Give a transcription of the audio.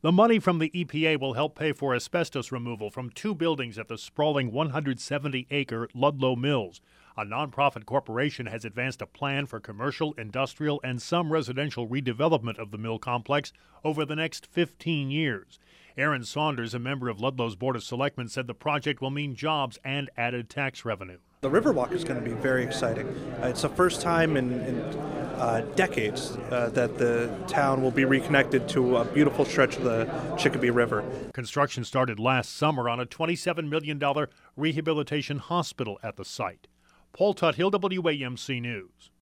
The money from the EPA will help pay for asbestos removal from two buildings at the sprawling 170-acre Ludlow Mills. A nonprofit corporation has advanced a plan for commercial, industrial, and some residential redevelopment of the mill complex over the next 15 years. Aaron Saunders, a member of Ludlow's Board of Selectmen, said the project will mean jobs and added tax revenue. The Riverwalk is going to be very exciting. It's the first time in decades that the town will be reconnected to a beautiful stretch of the Chicopee River. Construction started last summer on a $27 million rehabilitation hospital at the site. Paul Tuthill, WAMC News.